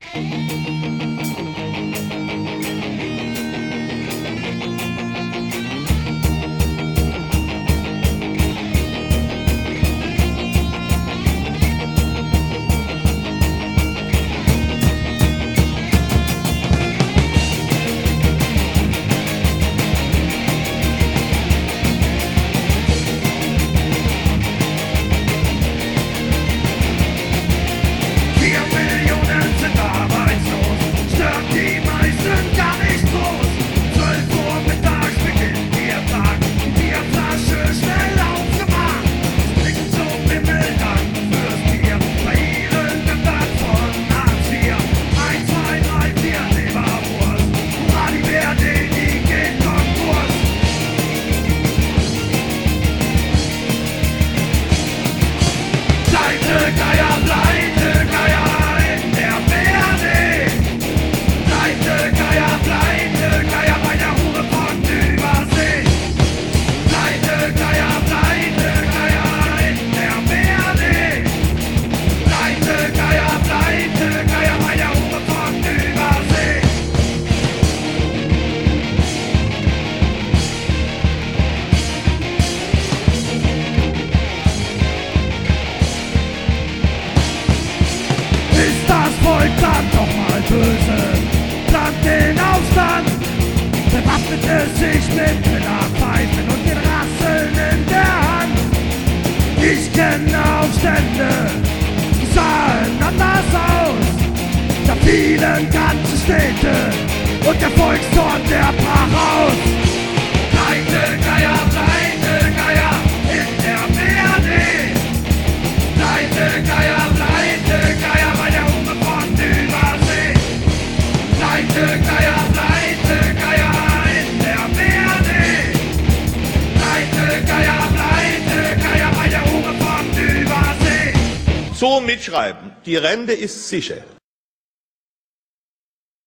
Dann doch mal böse, plant den Aufstand, bewaffnete sich mit Pillerpfeifen und den Rasseln in der Hand. Ich kenne Aufstände, die sahen anders aus, da fielen ganze Städte und der Volkstorn, der brach aus. Pleite Geier in der BRD, Pleite Geier bei der Hupe von Übersee. Pleite Geier in der BRD, Pleite Geier bei der Hupe von Übersee. So mitschreiben, die Rente ist sicher.